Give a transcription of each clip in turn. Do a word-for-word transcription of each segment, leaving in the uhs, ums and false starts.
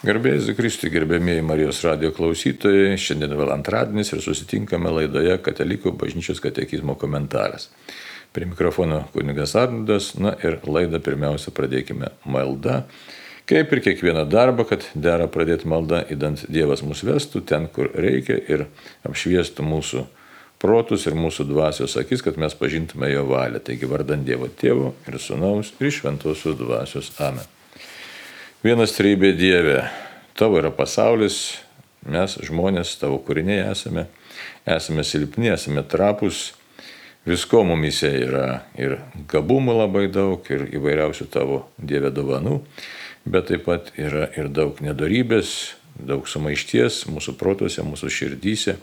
Garbėjai Jėzui Kristui, gerbėmieji Marijos radijo klausytojai, šiandien vėl antradienis ir susitinkame laidoje Katalikų bažnyčios katekizmo komentaras. Prie mikrofono kunigas Arnoldas, na ir laidą pirmiausia pradėkime malda. Kaip ir kiekvieną darbą, kad dera pradėti maldą, idant Dievas mus vestų ten, kur reikia ir apšviestų mūsų protus ir mūsų dvasios akis, kad mes pažintume jo valią. Taigi vardant Dievo Tėvo ir Sūnaus ir Šventosios dvasios. Amen. Vienas trejybė Dieve, tavo yra pasaulis, mes žmonės, tavo kūriniai esame, esame silpni, esame trapus, visko mumise yra ir gabumų labai daug, ir įvairiausių tavo Dieve dovanų, bet taip pat yra ir daug nedorybės, daug sumaišties mūsų protuose, mūsų širdyse,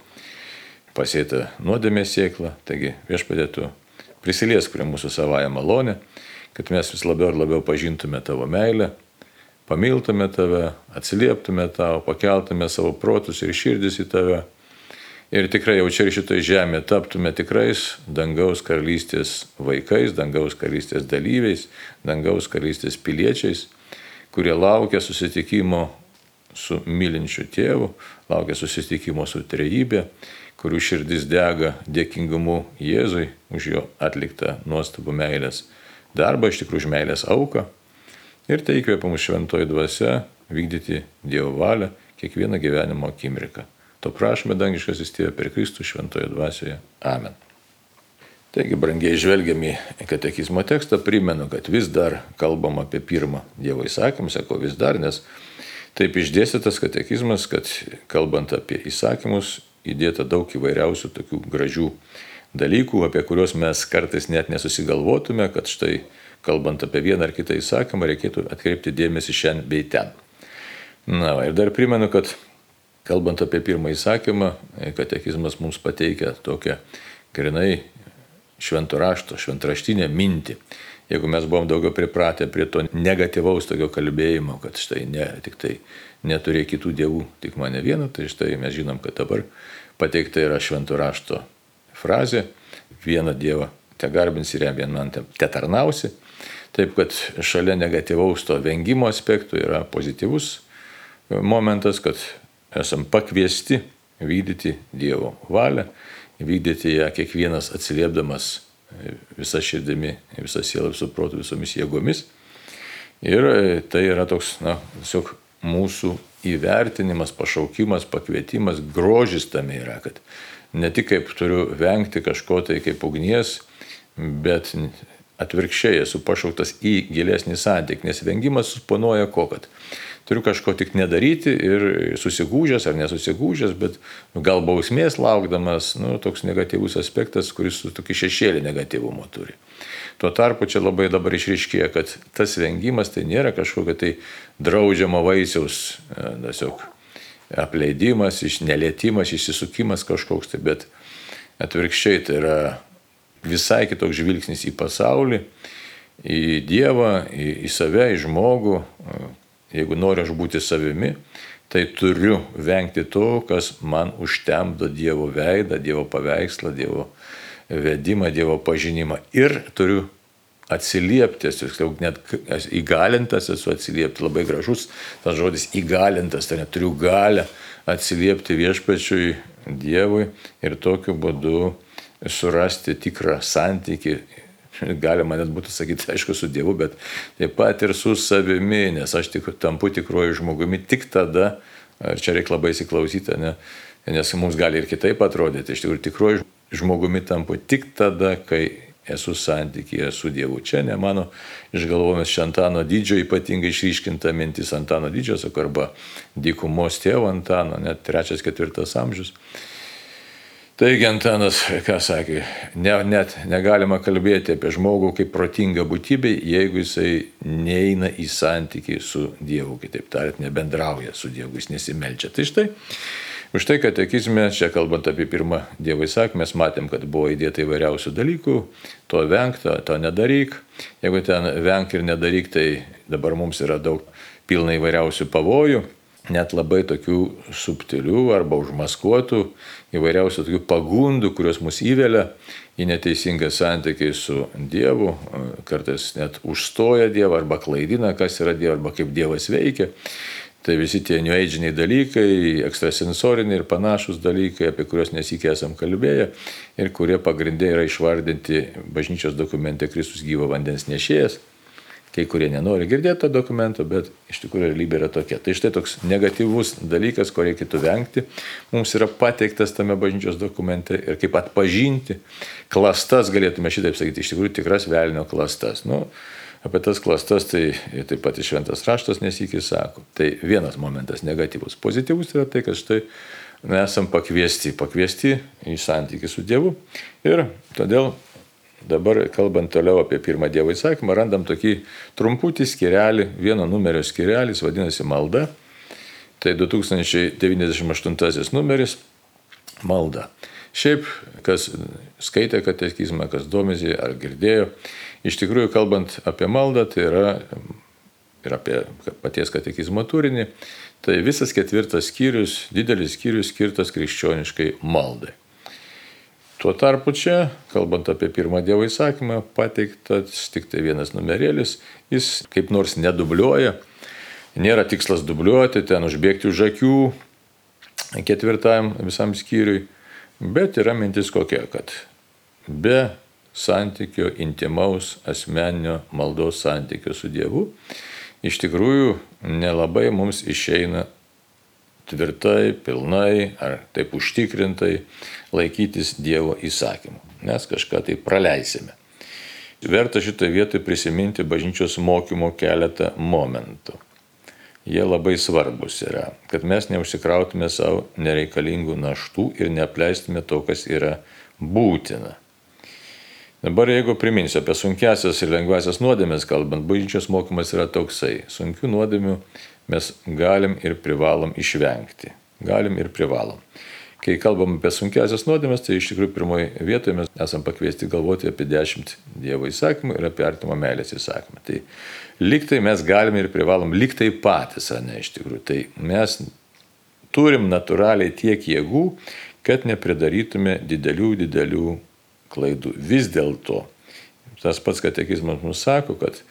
pasėta nuodėmės sėkla, taigi Viešpatie tu prisiliesk prie mūsų savąją malonę, kad mes vis labiau ir labiau pažintume tavo meilę, pamiltume tave, atsilieptume tau, pakeltume savo protus ir širdis į tave ir tikrai jau čia ir šitoje žemėje taptume tikrais dangaus karalystės vaikais, dangaus karalystės dalyviais, dangaus karalystės piliečiais, kurie laukia susitikimo su mylinčiu tėvu, laukia susitikimo su trejybė, kurių širdis dega dėkingumu Jėzui už jo atliktą nuostabų meilės darbą, iš tikrųjų už meilės auką. Ir tai įkvėpia mus šventoji dvasia vykdyti Dievo valią kiekvieną gyvenimo akimirką. To prašome, dangiškasis Tėve, per Kristų šventoje dvasioje. Amen. Taigi, brangiai žvelgiami į katekizmo tekstą, primenu, kad vis dar kalbam apie pirmą Dievo įsakymą, sako vis dar, nes taip išdėstytas katekizmas, kad kalbant apie įsakymus, įdėta daug įvairiausių tokių gražių dalykų, apie kuriuos mes kartais net nesusigalvotume, kad štai kalbant apie vieną ar kitą įsakymą, reikėtų atkreipti dėmesį šiandien bei ten. Na, va, ir dar primenu, kad kalbant apie pirmą įsakymą, katekizmas mums pateikia tokią grinai švento rašto, šventraštinę mintį. Jeigu mes buvom daugiau pripratę prie to negatyvaus tokio kalbėjimo, kad štai ne, tik tai neturėk kitų dievų, tik mane vieną, tai štai mes žinom, kad dabar pateikta yra švento rašto frazė, vieną dievą te garbinsi ir jam vienam te tarnausi. Taip, kad šalia negatyvaus to vengimo aspektų yra pozityvus momentas, kad esam pakviesti vykdyti Dievo valią, vykdyti ją kiekvienas atsiliepdamas visą širdimi, visą sielą, visų protų, visomis jėgomis. Ir tai yra toks, na, tiesiog mūsų įvertinimas, pašaukimas, pakvietimas, grožis tame yra, kad ne tik kaip turiu vengti kažko tai kaip ugnies, bet atvirkščiai esu pašauktas į gilesnį santykį, nes vengimas suponuoja ko, kad turiu kažko tik nedaryti ir susigūžęs ar nesusigūžęs, bet gal bausmės laukdamas, nu, toks negatyvus aspektas, kuris tokį šešėlį negatyvumo turi. Tuo tarpu čia labai dabar išryškėja, kad tas vengimas tai nėra kažkokia tai draudžiamo vaisiaus, tiesiog apleidimas, nelietimas, išsisukimas kažkoks, tai, bet atvirkščiai tai yra visai kitoks žvilgsnis į pasaulį, į Dievą, į, į save, į žmogų. Jeigu noriu aš būti savimi, tai turiu vengti to, kas man užtemdo Dievo veidą, Dievo paveikslą, Dievo vedimą, Dievo pažinimą. Ir turiu atsiliepti, net įgalintas esu atsiliepti, labai gražus tas žodis įgalintas, tai net turiu galę atsiliepti viešpačiui Dievui ir tokiu būdu surasti tikrą santykį, galima net būtų sakyti, aišku, su Dievu, bet taip pat ir su savimi, nes aš tik, tampu tikruoju žmogumi tik tada, ir čia reikia labai įsiklausyti, ne, nes mums gali ir kitaip atrodyti, iš tikrųjų tikruoju žmogumi tampu tik tada, kai esu santykyje su Dievu. Čia ne mano išgalvojimas Antano Didžiojo ypatingai išryškinta mintis Antano Didžiojo, arba dykumos tėvo Antano, net trečias, ketvirtas amžius. Taigi Antanas, ką sakė, ne, net negalima kalbėti apie žmogų kaip protingą būtybę, jeigu jisai neina į santykį su Dievu, kitaip tariant, nebendrauja su Dievu, jis nesimeldžia. Tai štai, už tai katekizme, čia kalbant apie pirmą Dievo įsakymą, mes matėm, kad buvo įdėta įvairiausių dalykų, to venk, to, to nedaryk. Jeigu ten venk ir nedaryk, tai dabar mums yra daug pilna įvairiausių pavojų. Net labai tokių subtilių arba užmaskuotų įvairiausių tokių pagundų, kurios mus įvelia į neteisingą santykį su Dievu, kartais net užstoja Dievą arba klaidina, kas yra Dievas arba kaip Dievas veikia. Tai visi tie new age'iniai dalykai, ekstrasensoriniai ir panašus dalykai, apie kuriuos nesikį esam kalbėję ir kurie pagrindė yra išvardinti bažnyčios dokumente Kristus gyvo vandens nešėjas. Kai kurie nenori girdėti to dokumento, bet iš tikrųjų realybė yra tokia. Tai štai toks negatyvus dalykas, ko reikėtų vengti, mums yra pateiktas tame bažnyčios dokumente ir kaip atpažinti klastas, galėtume šitaip sakyti, iš tikrųjų tikras velnio klastas. Nu, apie tas klastas tai taip pat iš šventas raštas nesikį sako. Tai vienas momentas negatyvus. Pozityvus yra tai, kad štai mes esam pakviesti, pakviesti į santykį su Dievu. Ir todėl dabar, kalbant toliau apie pirmą Dievo įsakymą, randam tokį trumputį skyrelį, vieno numerio skyrelį, vadinasi malda. Tai du tūkstančiai devyniasdešimt aštuntasis numeris malda. Šiaip, kas skaitė katekizmą, kas domisi ar girdėjo, iš tikrųjų, kalbant apie maldą, tai yra ir apie paties katekizmo turinį, tai visas ketvirtas skyrius, didelis skyrius skirtas krikščioniškai maldai. Tuo tarpu čia, kalbant apie pirmą Dievo įsakymą, pateiktas tik tai vienas numerėlis, jis kaip nors nedubliuoja, nėra tikslas dubliuoti, ten užbėgti už akių ketvirtajam visam skyriui, bet yra mintis kokia, kad be santykio, intimaus, asmeninio maldos santykio su Dievu, iš tikrųjų nelabai mums išeina tvirtai, pilnai ar taip užtikrintai laikytis Dievo įsakymų. Mes kažką tai praleisime. Verta šitoje vietoje prisiminti bažnyčios mokymo keletą momentų. Jie labai svarbus yra, kad mes neužsikrautume savo nereikalingų naštų ir neapleistume to, kas yra būtina. Dabar jeigu priminsiu apie sunkiasias ir lengvasias nuodėmės kalbant, bažnyčios mokymas yra toksai. Sunkių nuodėmių mes galim ir privalom išvengti. Galim ir privalom. Kai kalbam apie sunkiasias nuodėmės, tai iš tikrųjų pirmoje vietoje mes esam pakviesti galvoti apie dešimt Dievo įsakymų ir apie artimo meilės įsakymą. Tai liktai mes galim ir privalom, liktai patys, ar ne iš tikrųjų. Tai mes turim natūraliai tiek jėgų, kad nepridarytume didelių, didelių klaidų. Vis dėlto, tas pats katekizmas mums sako, kad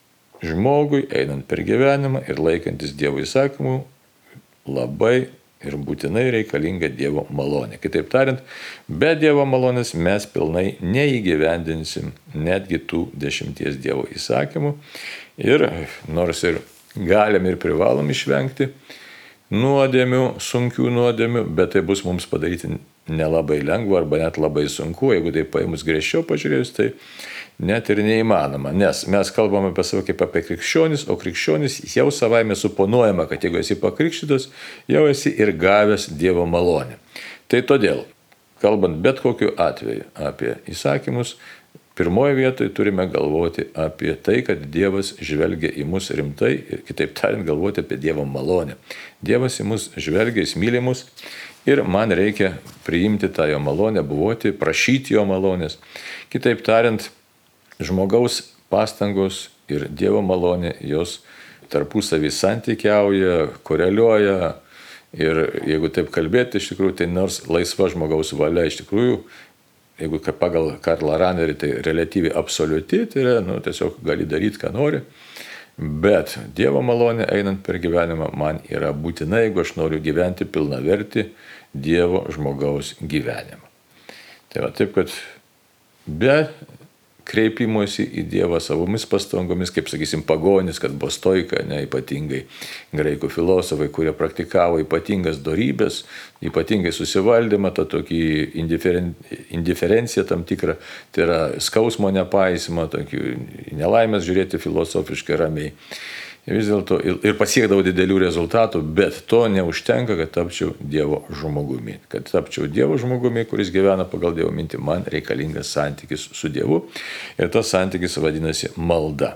žmogui einant per gyvenimą ir laikantis Dievo įsakymų labai ir būtinai reikalinga Dievo malonė. Kitaip tariant, be Dievo malonės mes pilnai neįgyvendinsim netgi tų dešimties Dievo įsakymų. Ir nors ir galim ir privalom išvengti nuodėmių, sunkių nuodėmių, bet tai bus mums padaryti nelabai lengva arba net labai sunku, jeigu tai paėmus griežčiau pažiūrėjus, tai net ir neįmanoma, nes mes kalbame apie save kaip apie krikščionis, o krikščionis jau savaime suponuojama, kad jeigu esi pakrikštytas, jau esi ir gavęs Dievo malonę. Tai todėl, kalbant bet kokiu atveju apie įsakymus, pirmoje vietoje turime galvoti apie tai, kad Dievas žvelgia į mus rimtai ir kitaip tariant galvoti apie Dievo malonę. Dievas į mus žvelgia, jis myli mus ir man reikia priimti tą jo malonę, buvoti, prašyti jo malonės. Kitaip tariant, žmogaus pastangos ir Dievo malonė jos tarpusavį santykiauja, koreliuoja ir jeigu taip kalbėti, iš tikrųjų, tai nors laisva žmogaus valia iš tikrųjų, jeigu pagal Karlą Ranerį tai relatyviai absoliuti, tai yra, nu, tiesiog gali daryti, ką nori. Bet Dievo malonė einant per gyvenimą man yra būtina, jeigu aš noriu gyventi pilnavertį Dievo žmogaus gyvenimą. Tai va taip, kad be kreipimuosi į Dievą savomis pastangomis, kaip sakysim pagonis, kad buvo stoika, ne, ypatingai graikų filosofai, kurie praktikavo ypatingas dorybės, ypatingai susivaldymą, tą tokį indiferen... indiferenciją tam tikrą, tai yra skausmo nepaisymą, tokį nelaimės žiūrėti filosofiškai ramiai. Vis dėlto ir pasiekdavau didelių rezultatų, bet to neužtenka, kad tapčiau Dievo žmogumi. Kad tapčiau Dievo žmogumi, kuris gyvena pagal Dievo mintį, man reikalingas santykis su Dievu ir tas santykis vadinasi malda.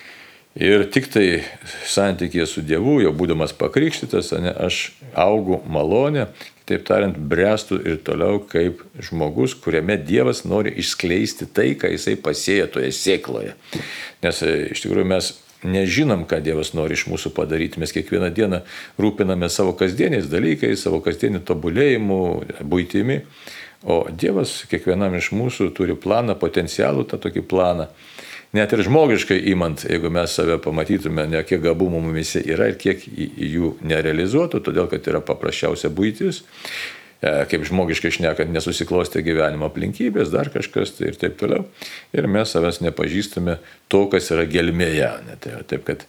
Ir tik tai santykėje su Dievu, jau būdamas pakrikštytas, ne, aš augu malonę, taip tariant, bręstu ir toliau kaip žmogus, kuriame Dievas nori išskleisti tai, ką jisai pasėjo toje sėkloje. Nes iš tikrųjų mes nežinom, ką Dievas nori iš mūsų padaryti. Mes kiekvieną dieną rūpiname savo kasdieniais dalykais, savo kasdieniu tobulėjimu, buitimi. O Dievas kiekvienam iš mūsų turi planą, potencialų tą tokį planą. net ir žmogiškai imant, jeigu mes save pamatytume, ne kiek gabumų mumise yra ir kiek jų nerealizuotų, todėl kad yra paprasčiausia buitis, kaip žmogiškai šnekant, nesusiklostė gyvenimo aplinkybės, dar kažkas tai ir taip toliau. Ir mes savęs nepažįstame to, kas yra gelmėje. Tai, taip, kad,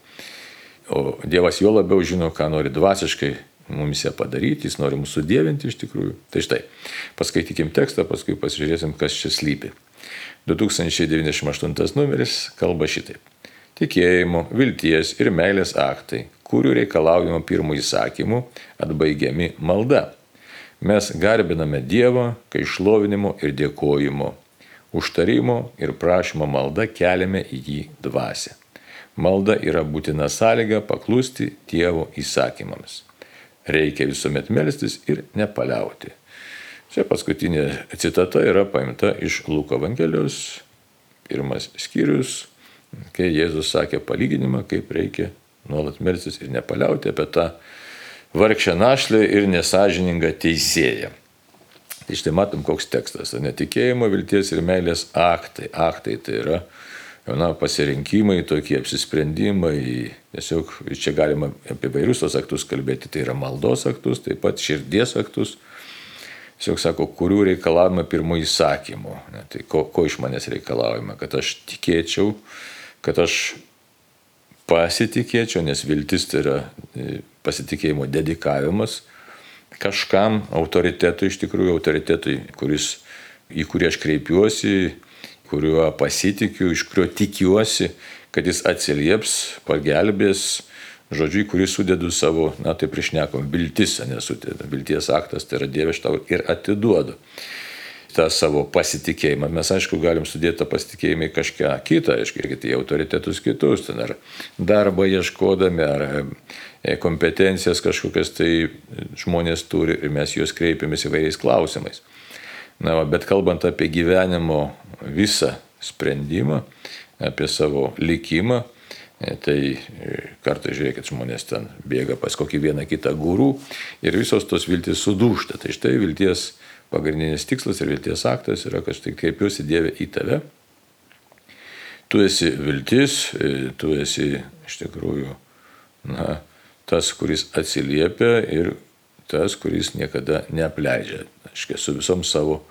o Dievas jo labiau žino, ką nori dvasiškai mumise padaryti, jis nori mūsų dievinti iš tikrųjų. Tai štai, paskaitykim tekstą, paskui pasižiūrėsim, kas čia slypi. du tūkstančiai devyniasdešimt aštuntas numeris kalba šitaip. Tikėjimo, vilties ir meilės aktai, kurių reikalaujama pirmų įsakymų, atbaigiami malda. Mes garbiname Dievą, kai šlovinimo ir dėkojimo, užtarimo ir prašymo malda keliame į jį dvasią. Malda yra būtina sąlyga paklusti Dievo įsakymams. Reikia visuomet melstis ir nepaliauti. Čia paskutinė citata yra paimta iš Luko Evangelijos, pirmas skyrius, kai Jėzus sakė palyginimą, kaip reikia nuolat melstis ir nepaliauti, apie tą vargšę našlę ir nesąžiningą teisėją. Tai štai matom, koks tekstas. Netikėjimo, vilties ir meilės aktai. Aktai tai yra na, pasirinkimai, tokie apsisprendimai. Tiesiog čia galima apie vairius tos aktus kalbėti. Tai yra maldos aktus, taip pat širdies aktus. Tiesiog sako, kurių reikalavimą pirmo įsakymu. Ne, tai ko, ko iš manęs reikalaujama? Kad aš tikėčiau, kad aš pasitikėčiau, nes viltis tai yra pasitikėjimo dedikavimas kažkam autoritetui, iš tikrųjų autoritetui, kuris, į kurį aš kreipiuosi, kuriuo pasitikiu, iš kurio tikiuosi, kad jis atsilieps, pagelbės, žodžiu, į kurį sudedu savo, na tai priešnekom, viltis, nesudeda. Vilties aktas tai yra Dieve, aš tau ir atiduodu tą savo pasitikėjimą. Mes, aišku, galim sudėti tą pasitikėjimą į kažką kitą, aišku, ir į autoritetus kitus, ten ar darbą ieškodami, ar kompetencijas kažkokias tai žmonės turi ir mes juos kreipiamės įvairiais klausimais. Na, bet kalbant apie gyvenimo visą sprendimą, apie savo likimą, tai kartais žiūrėkit, žmonės ten bėga pas kokį vieną kitą gurų ir visos tos viltis sudūžta. Tai štai vilties pagrindinis tikslas ir vilties aktas yra, kad štai kreipiuosi Dieve į tave. Tu esi viltis, tu esi iš tikrųjų na, tas, kuris atsiliepia ir tas, kuris niekada neapleidžia. Aš su visom savo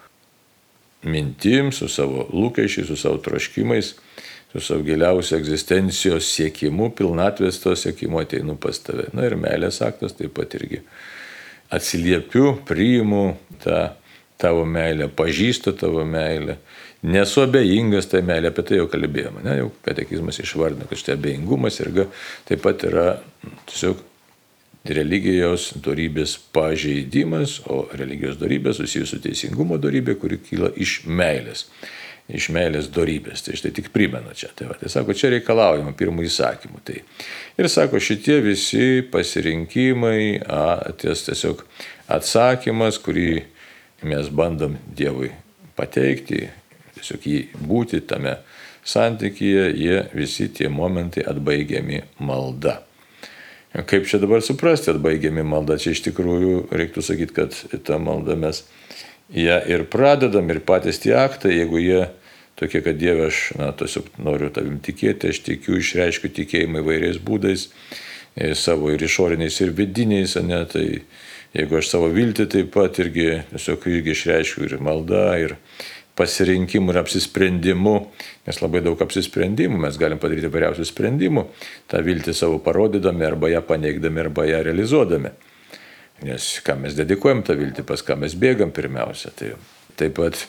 mintim, su savo lūkesčiais, su savo troškimais, su savo giliausiu egzistencijos siekimu, pilnatvės to siekimu ateinu pas tave. Na ir meilės aktas taip pat irgi atsiliepiu, priimu tą tavo meilę, pažįstu tavo meilę, nesu abejingas tai meilė, apie tai jau kalbėjome, ne, jau katekizmas išvardino, kad štai abejingumas irgi taip pat yra tiesiog religijos dorybės pažeidimas, o religijos dorybė susijusi su teisingumo dorybė, kuri kyla iš meilės. Iš meilės dorybės. Tai štai tik primenu čia. Tai, va, tai sako, čia reikalaujama pirmų įsakymų. Tai. Ir sako, šitie visi pasirinkimai, a, ties tiesiog atsakymas, kurį mes bandom Dievui pateikti, tiesiog jį būti tame santykyje, jie visi tie momentai atbaigiami malda. Kaip čia dabar suprasti atbaigiami malda? Čia iš tikrųjų reiktų sakyti, kad tą maldą mes ją ir pradedam ir patys tie aktai, jeigu jie tokie, kad Dieve, aš na, tiesiog noriu tavim tikėti, aš tikiu, išreiškiu tikėjimą įvairiais būdais, savo ir išoriniais, ir vidiniais, ne, tai jeigu aš savo viltį taip pat irgi, tiesiog irgi išreiškiu ir malda, ir pasirinkimu, ir apsisprendimu, nes labai daug apsisprendimų, mes galim padaryti vairiausių sprendimų, tą viltį savo parodydami, arba ją paneigdami, arba ją realizuodami. Nes ką mes dedikuojam tą viltį, pas ką mes bėgam pirmiausia. Tai taip pat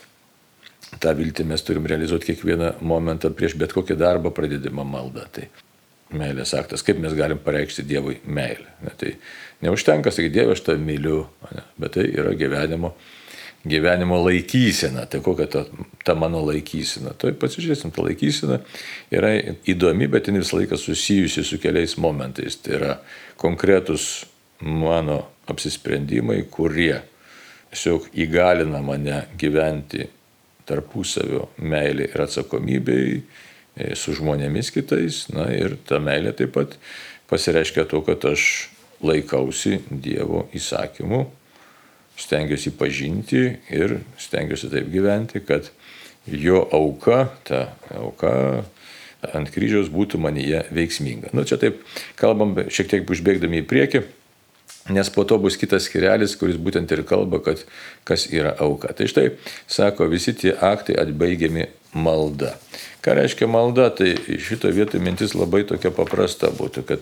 tą viltį mes turim realizuoti kiekvieną momentą prieš bet kokį darbą pradedimą maldą. Tai meilės aktas, kaip mes galim pareikšti Dievui meilę. Ne, tai neužtenka sakyti, Dieve, aš tave myliu, ne, bet tai yra gyvenimo, gyvenimo laikysena. Tai kokia ta, ta mano laikysena? Tai pasižiūrėsim, ta laikysena yra įdomi, bet jin visą laiką susijusi su keliais momentais. Tai yra konkretus mano apsisprendimai, kurie tiesiog įgalina mane gyventi tarpusavio meilė ir atsakomybei su žmonėmis kitais. Na ir ta meilė taip pat pasireiškia to, kad aš laikausi Dievo įsakymų, stengiuosi pažinti ir stengiuosi taip gyventi, kad jo auka, ta auka ant kryžiaus būtų manyje veiksminga. Nu, čia taip kalbam šiek tiek užbėgdami į priekį, nes po to bus kitas skirelis, kuris būtent ir kalba, kad kas yra auka. Tai štai, sako, visi tie aktai atbaigiami malda. Ką reiškia malda? Tai šito vietoje mintis labai tokia paprasta būtų, kad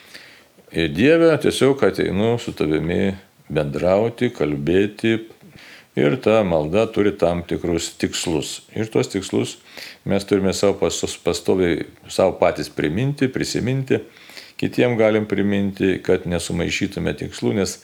Dieve tiesiog ateinu su tavimi bendrauti, kalbėti ir ta malda turi tam tikrus tikslus. Ir tuos tikslus mes turime savo pastoviai savo patys priminti, prisiminti. Kitiem galim priminti, kad nesumaišytume tikslų, nes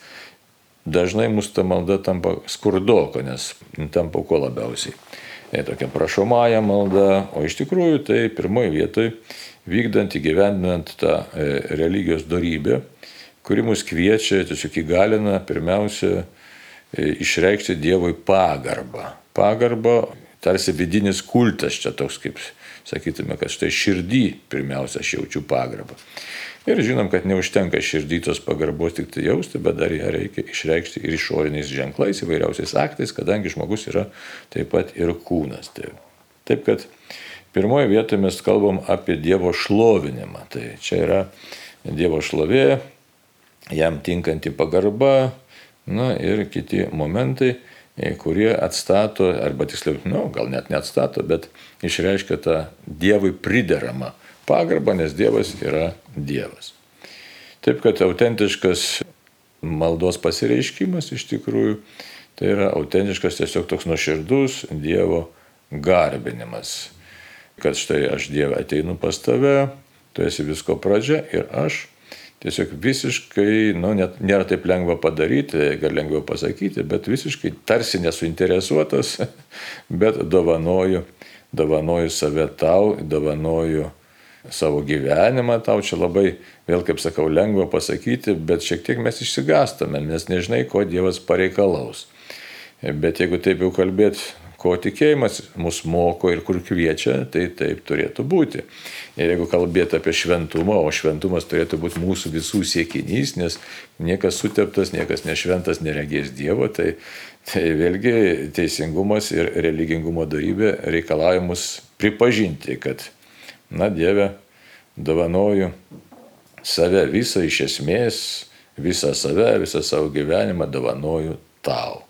dažnai mūsų ta malda tampa skurdoka, nes tampa ko labiausiai. Tai tokia prašomąja malda, o iš tikrųjų tai pirmoje vietoje vykdant, įgyvendinant tą religijos dorybę, kuri mus kviečia, tiesiog įgalina pirmiausia išreikšti Dievui pagarbą. Pagarba, tarsi vidinis kultas, čia toks kaip sakytume, kad štai širdį pirmiausia aš jaučiu pagarbą. Ir žinom, kad neužtenka širdį tos pagarbos tik tai jausti, bet dar ją reikia išreikšti ir išoriniais ženklais, įvairiausiais aktais, kadangi žmogus yra taip pat ir kūnas. Taip kad pirmoje vietoje mes kalbam apie Dievo šlovinimą. Tai čia yra Dievo šlovė, jam tinkanti pagarba, na ir kiti momentai, kurie atstato, arba tiksliau, nu, gal net neatstato, bet išreiškia tą Dievui prideramą pagarbą, nes Dievas yra Dievas. Taip kad autentiškas maldos pasireiškimas iš tikrųjų, tai yra autentiškas tiesiog toks nuoširdus Dievo garbinimas. Kad štai aš Dieve ateinu pas tave, tu esi visko pradžia ir aš tiesiog visiškai, nu, net nėra taip lengva padaryti, gal lengviau pasakyti, bet visiškai tarsi nesuinteresuotas, bet dovanoju, dovanoju save tau, dovanoju savo gyvenimą tau. Čia labai, vėl kaip sakau, lengva pasakyti, bet šiek tiek mes išsigąstame, nes nežinai, ko Dievas pareikalaus. Bet jeigu taip jau kalbėt, ko tikėjimas mus moko ir kur kviečia, tai taip turėtų būti. Ir jeigu kalbėti apie šventumą, o šventumas turėtų būti mūsų visų siekinys, nes niekas suteptas, niekas nešventas neregės Dievo, tai, tai vėlgi teisingumas ir religingumo dorybė reikalauja mus pripažinti, kad, na, Dieve, dovanoju save visą iš esmės, visą save, visą savo gyvenimą dovanoju tau.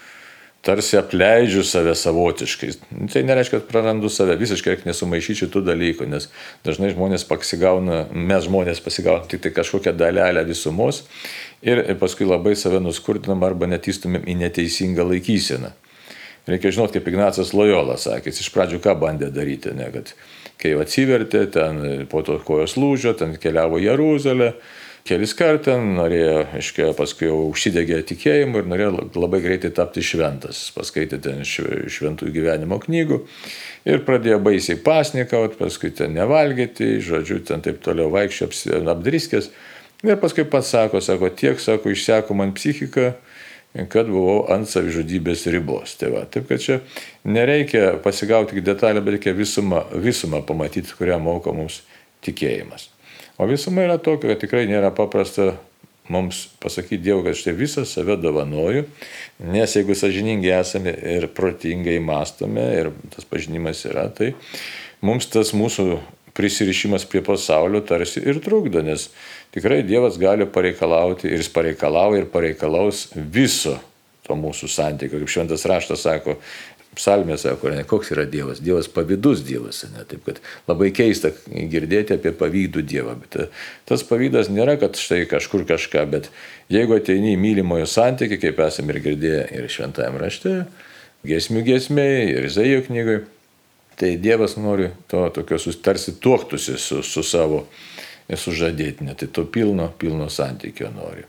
Tarsi apleidžiu save savotiškai. Tai nereiškia, kad prarandu save, visiškai nesumaišyčiau tų dalykų, nes dažnai žmonės pasigauna, mes žmonės pasigauna tik tai kažkokią dalelę visumos ir paskui labai save nuskurdinam arba netystumėm į neteisingą laikyseną. Reikia žinot, kaip Ignacas Lojola sakė, iš pradžių ką bandė daryti, ne, kad kai atsivertė, ten po to kojos lūžo, ten keliavo į Jeruzalę, kelis kartą norėjo, aiškiai, paskui jau užsidegė tikėjimu ir norėjo labai greitai tapti šventas. Paskaitė ten šventųjų gyvenimo knygų ir pradėjo baisiai pasnikauti, paskui ten nevalgyti, žodžiu, ten taip toliau vaikščio apdriskęs. Ir paskui pats sako, sako, tiek, sako, išseko man psichika, kad buvau ant savižudybės ribos. Tai va, taip kad čia nereikia pasigauti tik detalę, bet reikia visumą, visumą pamatyti, kurią moko mums tikėjimas. O visuma yra tokia, kad tikrai nėra paprasta mums pasakyti Dievui, kad štai visą save dovanoju, nes jeigu sąžiningai esame ir protingai mąstome ir tas pažinimas yra, tai mums tas mūsų prisirišimas prie pasaulio tarsi ir trukdo, nes tikrai Dievas gali pareikalauti ir jis pareikalauja ir pareikalaus viso to mūsų santykio. Kaip šventas raštas sako, psalmė sako, ne, koks yra Dievas, Dievas pavydus Dievas, ne, taip kad labai keista girdėti apie pavydų Dievą, bet tas pavydas nėra, kad štai kažkur kažką, bet jeigu ateini į mylimojo santykį, kaip esame ir girdėję ir šventajame rašte, giesmių giesmėje ir Izaijo knygoje, tai Dievas nori to tokio tarsi tuoktusi su, su savo sužadėtine, tai to pilno, pilno santykio nori.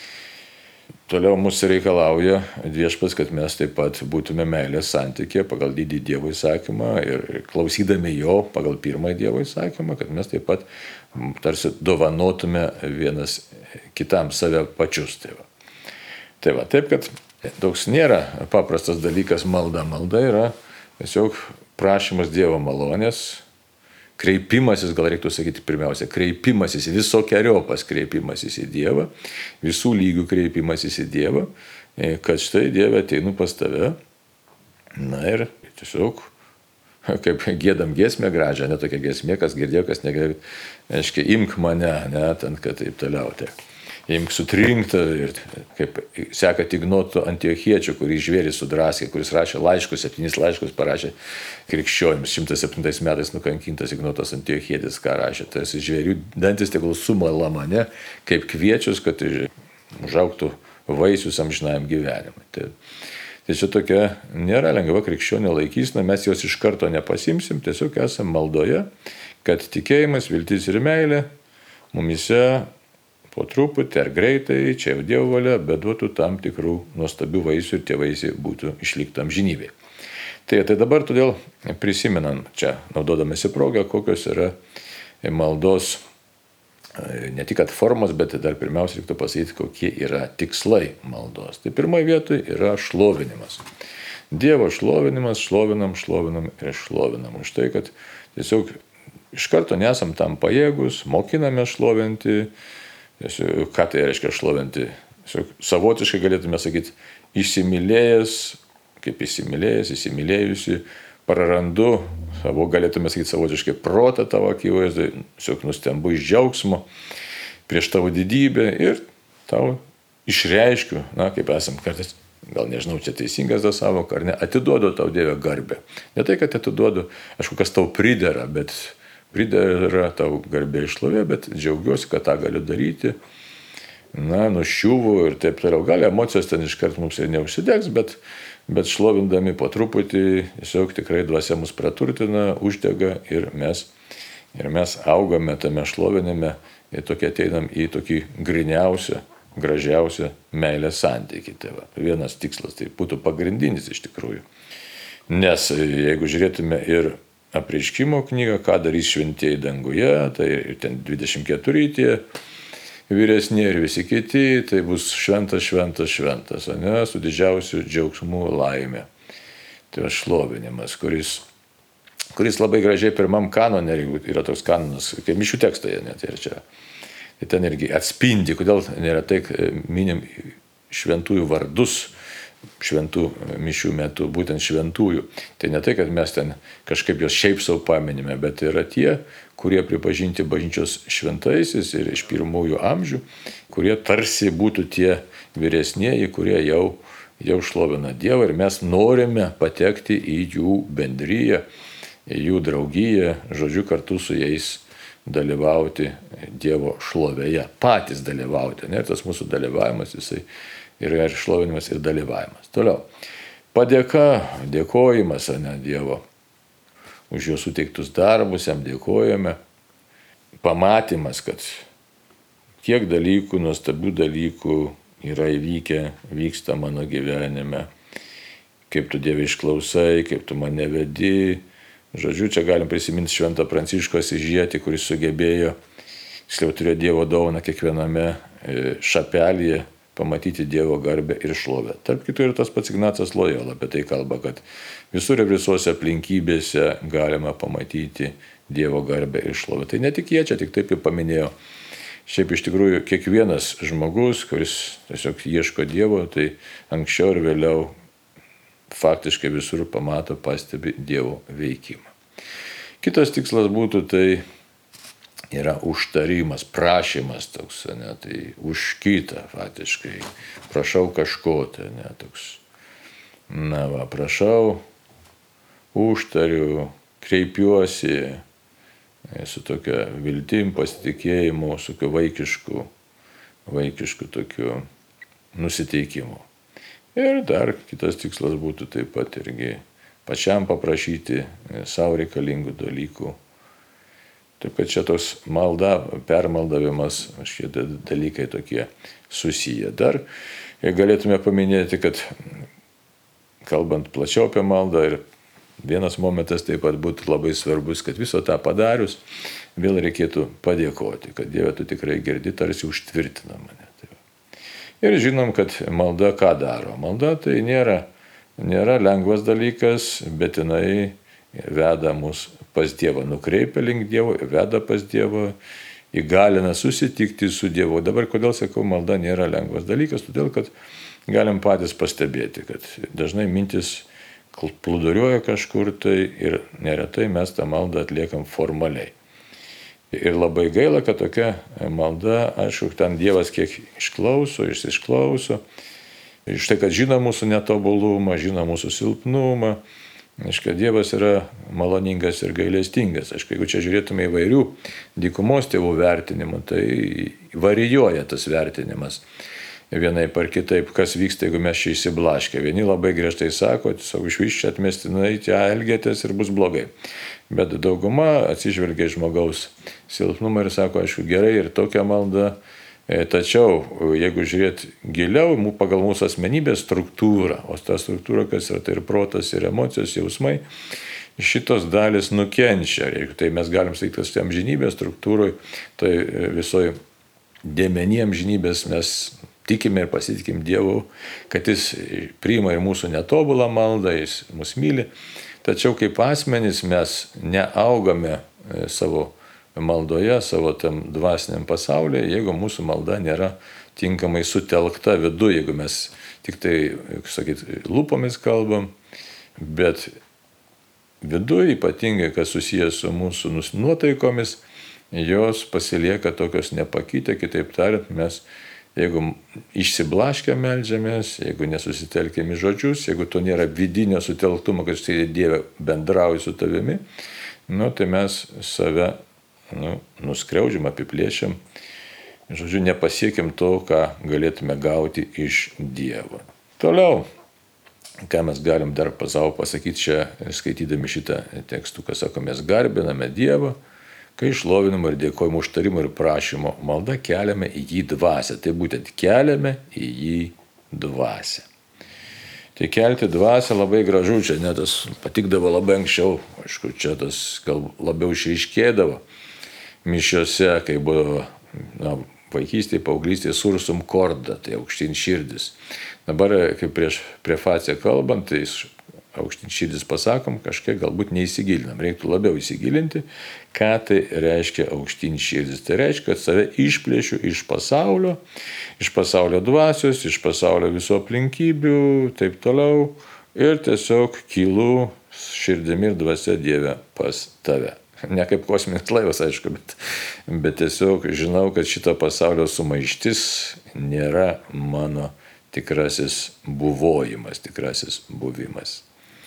Toliau mūsų reikalauja Viešpats, kad mes taip pat būtume meilės santykė pagal didį Dievo įsakymą ir klausydami jo pagal pirmąjį Dievo įsakymą, kad mes taip pat tarsi dovanotume vienas kitam save pačius. Tai va. Tai va, taip kad toks nėra paprastas dalykas malda. Malda yra tiesiog prašymas Dievo malonės, kreipimasis, gal reiktų sakyti pirmiausia, kreipimasis, visokiojopas kreipimasis į Dievą, visų lygių kreipimasis į Dievą, kad štai Dieve ateinu pas tave, na ir tiesiog kaip gėdam giesmę gražią, ne tokia giesmė, kas girdėjo, kas negirdėjo, aiškiai, imk mane, ne, ten, kad taip toliau. Tai. Imk sutrinktą ir kaip seka Ignoto Antiochiečio, kurį žvėris sudraskė, kuris rašė laiškus, septynis laiškus parašė krikščionims, šimtas septintais metais nukankintas Ignotas Antiochietis, ką rašė. Tai žvėrių dantis tegul sumala mane kaip kviečius, kad užaugtų vaisius amžinajam gyvenimui. Tai, tai čia tokia nėra lengva krikščionio laikysena, mes jos iš karto nepasimsim, tiesiog esame maldoje, kad tikėjimas, viltis ir meilė mumise po truputį ar greitai, čia jau Dievo valia, bet duotų tam tikrų nuostabių vaisių ir tie vaisiai būtų išlikti amžinybėje. Tai, tai dabar todėl prisimenam čia, naudodamėsi progą, kokios yra maldos, ne tik kad formos, bet dar pirmiausia reiktų pasakyti, kokie yra tikslai maldos. Tai pirmoje vietoje yra šlovinimas. Dievo šlovinimas, šlovinam, šlovinam ir šlovinam. Už tai, kad tiesiog iš karto nesam tam pajėgus, mokiname šlovinti. Ką tai reiškia šlovinti? Savotiškai galėtume sakyti, įsimylėjęs, kaip įsimylėjęs, įsimylėjusi, prarandu savo, galėtume sakyti, savotiškai protą tavo akivaizdai, tiesiog nustembu iš džiaugsmo prieš tavo didybę ir tau išreiškiu, na, kaip esam kartais, gal nežinau, čia teisingas tas savoka, ar ne, atiduodu tau Dieve garbę. Ne tai, kad atiduodu, aišku, kas tau pridera, bet pridera tau garbė išlovė, bet džiaugiuosi, kad tą galiu daryti. Na, nuščiūvų ir taip toliau. Gal emocijos ten iškart mums ir neužsidegs, bet, bet šlovindami po truputį, tiesiog tikrai dvasia mus praturtina, uždega ir mes, ir mes augame tame šlovinime ir tokie ateinam į tokį griniausią, gražiausią meilės santykį. Tai va, vienas tikslas, tai būtų pagrindinis iš tikrųjų. Nes jeigu žiūrėtume ir Apreiškimo knygą, ką darys šventieji danguje, tai ir ten dvidešimt keturi tie vyresni ir visi kiti, tai bus šventas, šventas, šventas, ne, su didžiausiu džiaugsmu laimė. Tai yra šlovinimas, kuris, kuris labai gražiai pirmam kanone, yra toks kanonas, kaip mišių tekstai, net ir čia. Tai ten irgi atspindi, kodėl nėra taip minim šventųjų vardus, šventų mišių metu, būtent šventųjų. Tai ne tai, kad mes ten kažkaip jos šiaip savo paminime, bet yra tie, kurie pripažinti bažnyčios šventaisiais ir iš pirmųjų amžių, kurie tarsi būtų tie vyresnieji, kurie jau, jau šlovina Dievą ir mes norime patekti į jų bendryją, į jų draugiją, žodžiu, kartu su jais dalyvauti Dievo šlovėje, patys dalyvauti. Ne? Ir tas mūsų dalyvavimas, jisai yra ir šlovinimas, ir dalyvavimas. Toliau. Padėka, dėkojimas, ne, Dievo už jo suteiktus darbus, jam dėkojame. Pamatymas, kad kiek dalykų, nuostabių dalykų yra įvykę, vyksta mano gyvenime. Kaip tu, Dieve, išklausai, kaip tu mane vedi. Žodžiu, čia galim prisiminti šventą Pranciškų Asyžietį, kuris sugebėjo, tiksliau turėjo Dievo dovaną kiekviename šapelyje, pamatyti Dievo garbę ir šlovę. Tarp kitų ir tas pats Ignacas Lojola apie tai kalba, kad visur ir visose aplinkybėse galima pamatyti Dievo garbę ir šlovę. Tai ne tik jie, čia tik taip jau paminėjau. Šiaip iš tikrųjų kiekvienas žmogus, kuris tiesiog ieško Dievo, tai anksčiau ir vėliau faktiškai visur pamato, pastebi Dievo veikimą. Kitas tikslas būtų tai yra užtarimas, prašymas toks, ne, tai už kitą faktiškai. Prašau kažko, tai ne, toks. Na va, prašau, užtariu, kreipiuosi su tokia viltim, pasitikėjimu, su tokiu vaikišku, vaikišku tokiu nusiteikimu. Ir dar kitas tikslas būtų taip pat irgi pačiam paprašyti savo reikalingų dalykų. Taip kad čia tos malda, permaldavimas, šie dalykai tokie susiję. Dar galėtume paminėti, kad kalbant plačiau apie maldą, ir vienas momentas taip pat būtų labai svarbus, kad viso tą padarius, vėl reikėtų padėkoti, kad Dieve, tu tikrai girdi, tarsi užtvirtina mane. Ir žinom, kad malda ką daro. Malda tai nėra, nėra lengvas dalykas, bet jinai veda mus pas Dievą, nukreipia link Dievo, veda pas Dievą, įgalina susitikti su Dievu. Dabar kodėl sakau, malda nėra lengvas dalykas, todėl kad galim patys pastebėti, kad dažnai mintis plūduriuoja kažkur tai ir neretai mes tą maldą atliekam formaliai. Ir labai gaila, kad tokia malda, aišku, ten Dievas kiek išklauso, jis išklauso. Iš tai, kad žino mūsų netobulumą, žino mūsų silpnumą. Aišku, Dievas yra maloningas ir gailestingas. Aišku, jeigu čia žiūrėtume įvairių dykumos tėvų vertinimų, tai varijuoja tas vertinimas. Vienai par kitaip, kas vyksta, jeigu mes čia įsiblaškę. Vieni labai griežtai sako, tiesiog iš vis čia atmestinai, čia elgėtės ir bus blogai. Bet dauguma atsižvelgia žmogaus silpnumą ir sako, aišku, gerai ir tokia malda. Tačiau, jeigu žiūrėt giliau, pagal mūsų asmenybės struktūrą, o ta struktūra, kas yra tai ir protas, ir emocijos, jausmai, šitos dalis nukenčia. Ir tai mes galim sakyti, kad tai amžinybės struktūroje, tai visoje dėmenį amžinybės mes tikime ir pasitikim Dievu, kad jis priima ir mūsų netobulą maldą, jis mus myli. Tačiau kaip asmenys mes neaugame savo maldoje, savo tam dvasiniam pasaulyje, jeigu mūsų malda nėra tinkamai sutelkta viduje, jeigu mes tik tai, sakyt, lūpomis kalbam, bet viduje ypatingai, kas susijęs su mūsų nuotaikomis, jos pasilieka tokios nepakitę, kitaip tariant, mes jeigu išsiblaškę meldžiamės, jeigu nesusitelkėm į žodžius, jeigu to nėra vidinio sutelktumo, kad štai Dieve bendrauja su tavimi, nu, tai mes save nu, nuskriaudžiam, apiplėšiam, žodžiu, nepasiekėm to, ką galėtume gauti iš Dievo. Toliau, ką mes galim dar savo pasakyti čia, skaitydami šitą tekstuką, sako, mes garbiname Dievą, kai šlovinimo ir dėkojimo užtarimo ir prašymo malda keliame į jį dvasią. Tai būtent keliame į jį dvasią. Tai kelti dvasią labai gražu, čia net tas patikdavo labai anksčiau, aišku, čia tas gal labiau išryškėdavo mišiose, kai buvo na, vaikystėje, paauglystėje sursum korda, tai aukštyn širdis. Dabar, kaip prieš prefaciją kalbant, tai aukštyn širdis pasakom, kažkiek galbūt neįsigilinam. Reiktų labiau įsigilinti, ką tai reiškia aukštyn širdis. Tai reiškia, kad save išplėšiu iš pasaulio, iš pasaulio dvasios, iš pasaulio visų aplinkybių, taip toliau. Ir tiesiog kylu širdimi ir dvasia Dieve pas tave. Ne kaip kosminis laivas, aišku, bet, bet tiesiog žinau, kad šito pasaulio sumaištis nėra mano tikrasis buvojimas, tikrasis buvimas.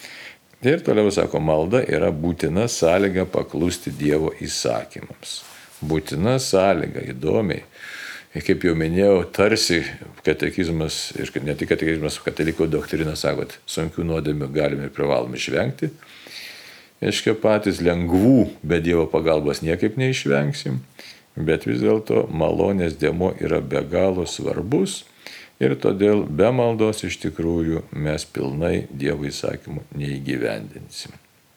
Ir toliau sako, malda yra būtina sąlyga paklusti Dievo įsakymams. Būtina sąlyga, įdomiai. Ir kaip jau minėjau, tarsi katekizmas, ir ne tik katekizmas, katalikų doktrina sako, kad sunkių nuodėmių galime ir privalome išvengti. Aiškia, patys lengvų be Dievo pagalbos niekaip neišvengsim, bet vis dėlto malonės dėmuo yra be galo svarbus. Ir todėl be maldos iš tikrųjų mes pilnai Dievo įsakymų neįgyvendinsim.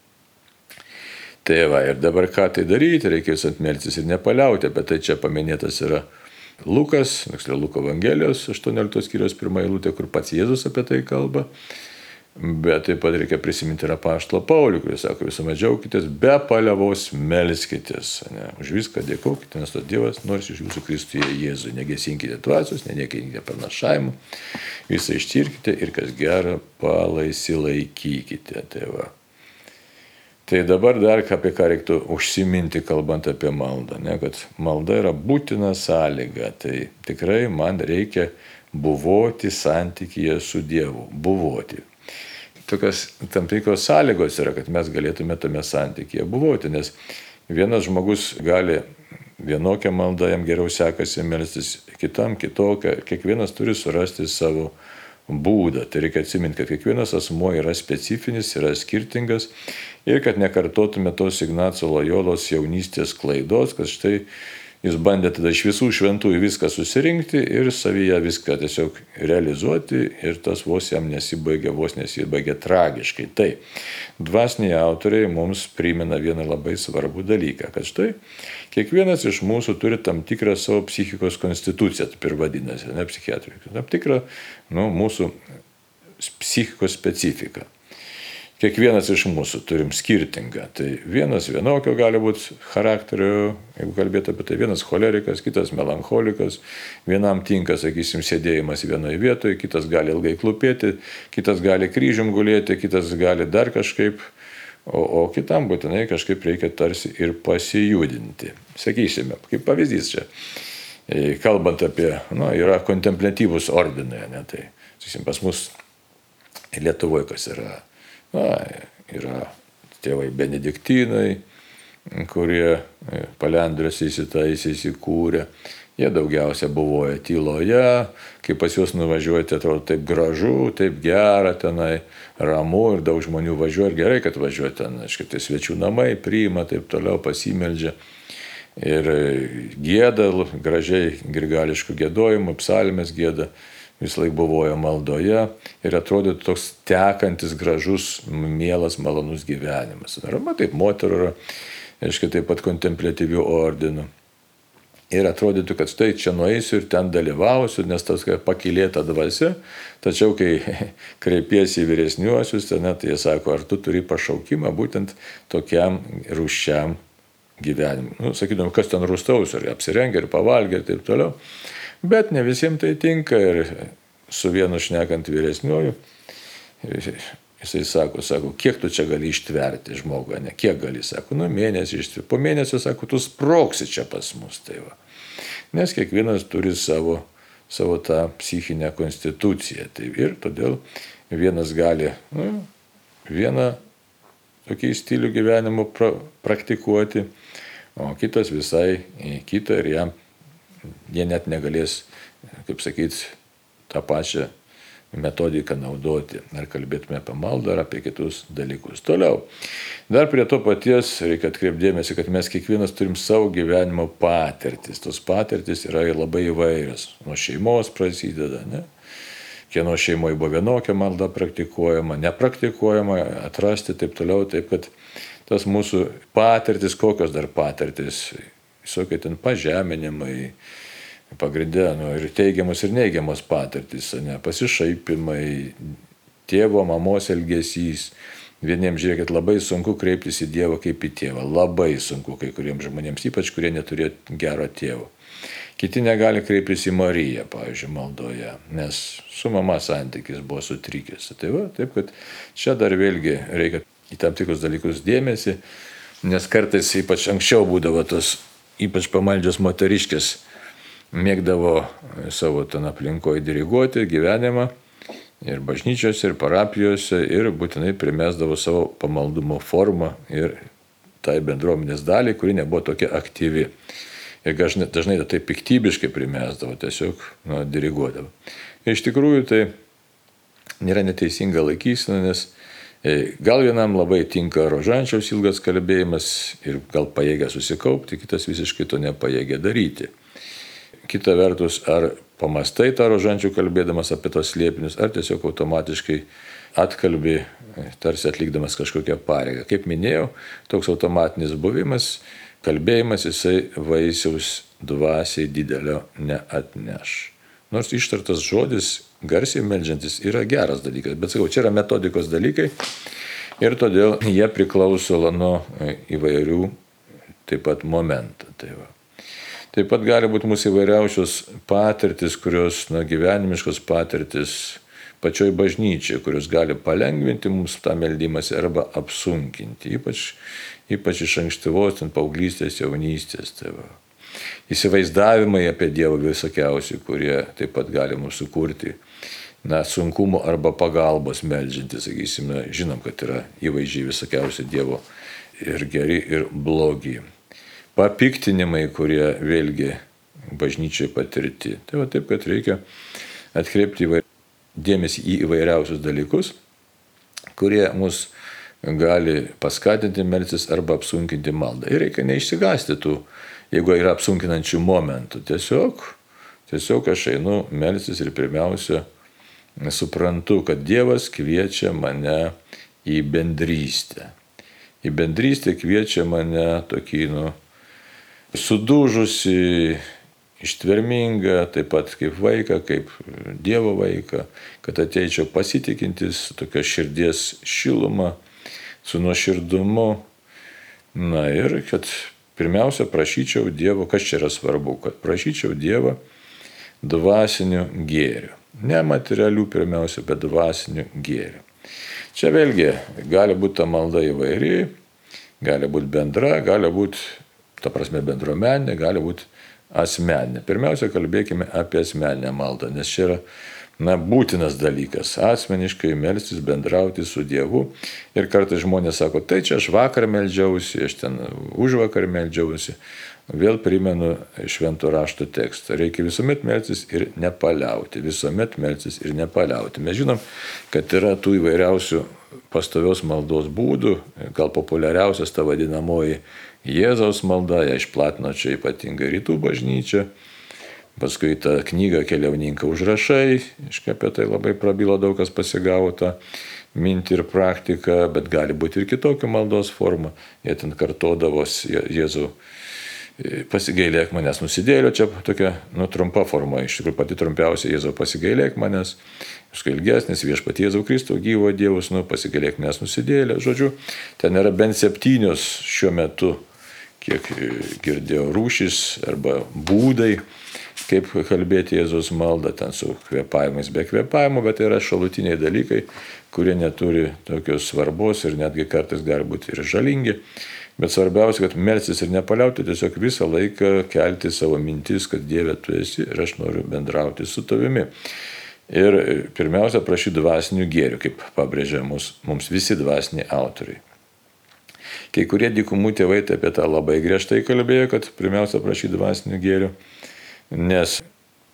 Tai va, ir dabar ką tai daryti, reikės atmelsis ir nepaliauti, apie tai čia paminėtas yra Lukas, tiksliau Luko Evangelijos aštuonioliktos skyriaus pirma eilutė, kur pats Jėzus apie tai kalba. Bet taip pat reikia prisiminti ir apaštalą Paulių, kuris sako, visuomet džiaukitės, be paliovos melskitės. Ne? Už viską dėkokite, nes to Dievas nors iš jūsų Kristuje Jėzui. Negesinkite dvasios, neniekinkite pranašavimų, visą ištirkite ir kas gera palaisilaikykite. Tai, va. Tai dabar dar apie ką reiktų užsiminti, kalbant apie maldą. Ne? Kad malda yra būtina sąlyga. Tai tikrai man reikia buvoti santykyje su Dievu. Buvoti. Tokios tam tikros sąlygos yra, kad mes galėtume tame santykyje buvoti, nes vienas žmogus gali vienokią maldą, jam geriau sekasi melstis, kitam kitokią, kiekvienas turi surasti savo būdą. Tai reikia atsiminti, kad kiekvienas asmuo yra specifinis, yra skirtingas ir kad nekartotume tos Ignaco Lojolos jaunystės klaidos, kad štai jis bandė tada iš visų šventųjų viską susirinkti ir savyje viską tiesiog realizuoti ir tas vos jam nesibaigė, vos nesibaigė tragiškai. Tai dvasiniai autoriai mums primena vieną labai svarbų dalyką, kad štai kiekvienas iš mūsų turi tam tikrą savo psichikos konstituciją, taip ir vadinasi, ne psichiatrija, tam tikrą nu, mūsų psichikos specifiką. kiekvienas iš mūsų turim skirtingą. Tai vienas vienokio gali būti charakterio, jeigu kalbėtų apie tai, vienas cholerikas, kitas melancholikas, vienam tinka, sakysim, sėdėjimas vienoje vietoje, kitas gali ilgai klūpėti, kitas gali kryžium gulėti, kitas gali dar kažkaip, o, o kitam būtinai kažkaip reikia tarsi ir pasijudinti. Sakysime, kaip pavyzdys čia, kalbant apie, nu, yra kontempliatyvūs ordinai, ne, tai, sakysim, pas mus Lietuvoje kas yra. Na, yra tėvai benediktinai, kurie Palendriuose įsitaisė, įsikūrė. Jie daugiausia buvoja tyloje, kai pas juos nuvažiuoti, atrodo taip gražu, taip gera tenai, ramu ir daug žmonių važiuoja ir gerai, kad važiuoja ten, aišku, tai svečių namai, priima, taip toliau pasimeldžia. Ir gėda, gražiai grigališkų gėdojimų, psalmės gėda. Vis laik buvojo maldoje ir atrodytų toks tekantis, gražus, mielas, malonus gyvenimas. Arba taip moterų yra, aiškiai, taip pat kontempliatyvių ordinų. Ir atrodytų, kad štai čia nueisiu ir ten dalyvausiu, nes tas pakylėta dvasia, tačiau kai kreipiesi į vyresniuosius, ten, tai jie sako, ar tu turi pašaukimą būtent tokiam rūsčiam gyvenimui. Nu, sakydom, kas ten rūstaus, ar apsirengia, ir pavalgia, ir taip toliau. Bet ne visiems tai tinka ir su vienu šnekant vyresniuoju, jisai sako, sako, kiek tu čia gali ištverti žmogų, ne, kiek gali, sako, nu mėnesį ištverti, po mėnesio, sako, tu sproksi čia pas mus, tai va. Nes kiekvienas turi savo, savo tą psichinę konstituciją, tai ir todėl vienas gali, nu, vieną tokį stilių gyvenimo pra, praktikuoti, o kitas visai kitą ir jam jie net negalės, kaip sakyti, tą pačią metodiką naudoti. Ar kalbėtume apie maldą, ar apie kitus dalykus. Toliau. Dar prie to paties reikia atkreipdėmėsi, kad mes kiekvienas turim savo gyvenimo patirtis. Tos patirtis yra labai įvairios. Nuo šeimos prasideda, ne? Kieno šeimoje buvo vienokia malda praktikuojama, nepraktikuojama, atrasti taip toliau. Taip, kad tas mūsų patirtis, kokios dar patirtis, visokie ten pažeminimai, pagrindė, nu, ir teigiamos ir neigiamos patirtys, ne, pasišaipimai, tėvo, mamos elgesys. Vieniems, žiūrėkit, labai sunku kreiptis į Dievą kaip į tėvą. Labai sunku kai kuriems žmonėms, ypač kurie neturėjo gero tėvo. Kiti negali kreiptis į Mariją, pavyzdžiui, maldoje, nes su mama santykis buvo sutrikęs. Tai va, taip, kad čia dar vėlgi reikia į tam tikrus dalykus dėmesį, nes kartais ypač anksčiau būdavo tos ypač pamaldžios moteriškės mėgdavo savo ten aplinkoje diriguoti gyvenimą ir bažnyčiose, ir parapijose, ir būtinai primesdavo savo pamaldumo formą ir tai bendruomenės daliai, kuri nebuvo tokia aktyvi. Ir dažnai, dažnai tai piktybiškai primesdavo, tiesiog nu, diriguodavo. Ir iš tikrųjų tai nėra neteisinga laikysena, nes gal vienam labai tinka rožančiaus ilgas kalbėjimas ir gal pajėgia susikaupti, kitas visiškai to nepajėgia daryti. Kita vertus, ar pamastai tą rožančių kalbėdamas apie tos slėpinius, ar tiesiog automatiškai atkalbi, tarsi atlikdamas kažkokią pareigą. Kaip minėjau, toks automatinis buvimas, kalbėjimas, jisai vaisiaus dvasiai didelio neatneš. Nors ištartas žodis, garsiai meldžiantis, yra geras dalykas, bet sakau, čia yra metodikos dalykai ir todėl jie priklauso nuo įvairių taip pat momentų. Tai va. Taip pat gali būti mūsų įvairiausios patirtis, kurios, na, gyvenimiškos patirtis pačioj bažnyčiai, kurios gali palengvinti mums tą meldimąsi arba apsunkinti, ypač, ypač iš ankstyvos, paauglystės, jaunystės. Tai va. Įsivaizdavimai apie Dievą visokiausi, kurie taip pat gali mums sukurti na, sunkumų arba pagalbos meldžiantis, sakysime, žinom, kad yra įvaizdžiai visokiausi Dievo ir geri, ir blogi. Papiktinimai, kurie vėlgi bažnyčiai patirti. Tai va taip, kad reikia atkreipti įvair... dėmesį į įvairiausius dalykus, kurie mus gali paskatinti melstis arba apsunkinti maldą. Ir reikia neišsigąsti tų, jeigu yra apsunkinančių momentų. Tiesiog, tiesiog aš einu melstis ir pirmiausia suprantu, kad Dievas kviečia mane į bendrystę. Į bendrystę kviečia mane tokį, nu, sudužusi, ištvermingą, taip pat kaip vaiką, kaip Dievo vaiką, kad ateičiau pasitikintis tokios širdies šilumą, su nuoširdumu. Na ir kad pirmiausia prašyčiau Dievo, kas čia yra svarbu, kad prašyčiau Dievo dvasinių gėrių. Ne materialių pirmiausia, bet dvasinių gėrių. Čia vėlgi gali būti ta malda įvairi, gali būti bendra, gali būti, ta prasme, bendruomeninė, gali būti asmeninė. Pirmiausia, kalbėkime apie asmeninę maldą, nes čia yra na, būtinas dalykas - asmeniškai melstis, bendrauti su Dievu. Ir kartais žmonės sako, tai čia aš vakar meldžiausi, aš ten už vakar meldžiausi. Vėl primenu švento rašto tekstą. Reikia visuomet melstis ir nepaliauti. Visuomet melstis ir nepaliauti. Mes žinom, kad yra tų įvairiausių pastovios maldos būdų. Gal populiariausias ta vadinamoji Jėzaus malda, ją išplatino čia ypatingai Rytų bažnyčia. Paskui tą knygą Keliauninko užrašai, iškai apie tai labai prabilo, daug kas pasigavo tą mintį ir praktiką, bet gali būti ir kitokių maldos formų. Jie ten kartodavos Jėzų, pasigailėk manęs nusidėlio, čia tokia nu, trumpa forma, iš tikrųjų pati trumpiausia Jėzau pasigailėk manęs, iškai ilgesnis Viešpatie Jėzau Kristau, gyvo Dievus, nu, pasigailėk manęs nusidėlio, žodžiu, ten yra bent septynios šiuo metu, kiek girdėjau, rūšys arba būdai, kaip kalbėti Jėzaus maldą, ten su kvėpavimais, be kvėpavimo, bet tai yra šalutiniai dalykai, kurie neturi tokios svarbos ir netgi kartais gali būti ir žalingi. Bet svarbiausia, kad melstis ir nepaliauti, tiesiog visą laiką kelti savo mintis, kad Dieve tu esi ir aš noriu bendrauti su tavimi. Ir pirmiausia, prašyti dvasinių gėrių, kaip pabrėžia mums, mums visi dvasiniai autoriai. Kai kurie dykumų tėvai apie tą labai griežtai kalbėjo, kad pirmiausia prašyti dvasinių gėrių, nes,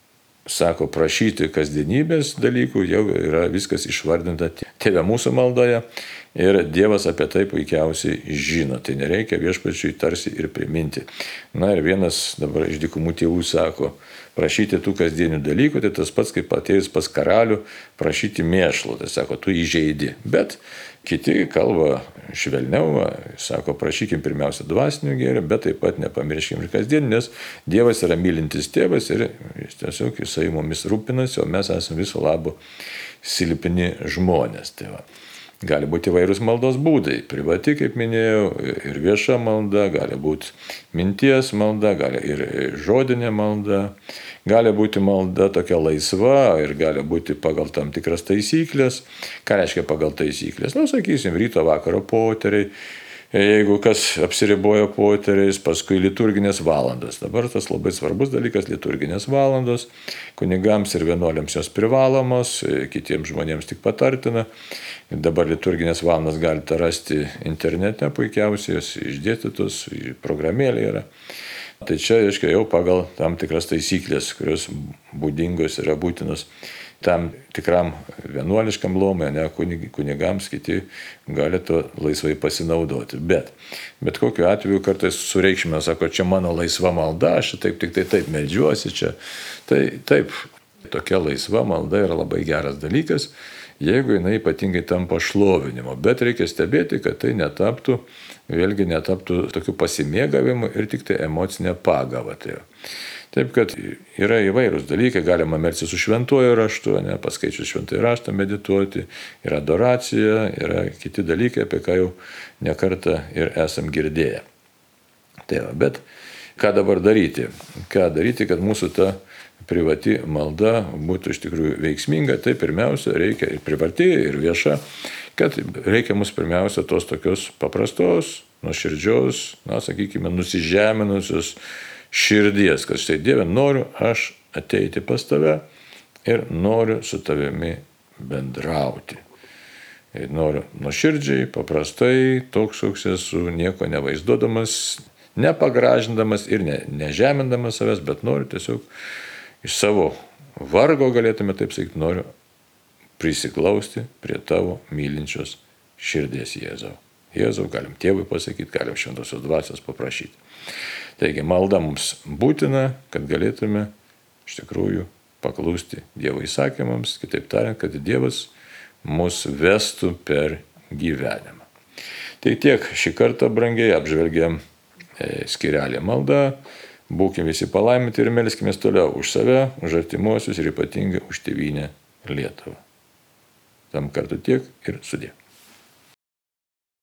sako, prašyti kasdienybės dalykų jau yra viskas išvardinta Tėve mūsų maldoje ir Dievas apie tai puikiausiai žino. Tai nereikia Viešpačiui tarsi ir priminti. Na ir vienas dabar iš dykumų tėvų sako, prašyti tų kasdienių dalykų, tai tas pats kaip atėjus pas karalių prašyti mėšlo, tai sako, tu įžeidi. Bet kiti kalba švelniau, sako, prašykim pirmiausia dvasinių gėrių, bet taip pat nepamirškim ir kasdienį, nes Dievas yra mylintis tėvas ir tiesiog jisai mumis rūpinasi, o mes esame viso labo silpni žmonės. Tai va. Gali būti įvairūs maldos būdai, privati, kaip minėjau, ir vieša malda, gali būti minties malda, gali ir žodinė malda, gali būti malda tokia laisva ir gali būti pagal tam tikras taisyklės. Ką reiškia pagal taisyklės? Na, sakysim, ryto vakaro poteriai, jeigu kas apsiribojo poteriais, paskui liturginės valandos. Dabar tas labai svarbus dalykas - liturginės valandos. Kunigams ir vienuoliams jos privalomos, kitiems žmonėms tik patartina. Dabar liturginės valandas galite rasti internete puikiausiai, jos išdėstytos, programėlė yra. Tai čia, aiškiai, jau pagal tam tikras taisyklės, kurios būdingos yra būtinos tam tikram vienuoliškam luomui, ne kunigams, kiti gali to laisvai pasinaudoti. Bet, bet kokiu atveju kartais sureikšmė, sako, čia mano laisva malda, aš taip tik tai taip meldžiuosi čia. Tai taip, tokia laisva malda yra labai geras dalykas, jeigu jinai ypatingai tampa šlovinimo. Bet reikia stebėti, kad tai netaptų, vėlgi netaptų tokių pasimėgavimų ir tik tai emocinė pagava. Tai taip, kad yra įvairūs dalykai, galima melstis su šventuoju raštu, ne, paskaičius šventąjį raštą medituoti, yra adoracija, yra kiti dalykai, apie ką jau nekartą ir esam girdėję. Tai va, bet ką dabar daryti? Ką daryti, kad mūsų ta privati malda būtų iš tikrųjų veiksminga? Tai pirmiausia, reikia ir privati, ir vieša, kad reikia mus pirmiausia tos tokios paprastos, nuoširdžios, na, sakykime, nusižeminusios širdies, kad štai Dieve, noriu aš ateiti pas tave ir noriu su tavimi bendrauti. Ir noriu nuoširdžiai, paprastai, toks, koks esu, nieko nevaizduodamas, nepagražindamas ir ne, nežemindamas savęs, bet noriu tiesiog iš savo vargo, galėtume taip sakyti, noriu prisiklausti prie tavo mylinčios širdies, Jėzau. Jėzau, galim tėvui pasakyti, galim šventosios dvasios paprašyti. Taigi malda mums būtina, kad galėtume iš tikrųjų paklūsti Dievo įsakymams, kitaip tariant, kad Dievas mus vestų per gyvenimą. Tai tiek šį kartą, brangiai, apžvelgėm skyrelį maldą, būkim visi palaiminti ir melskimės toliau už save, už artimuosius ir ypatingai už tėvynę Lietuvą. Tam kartu tiek ir sudie.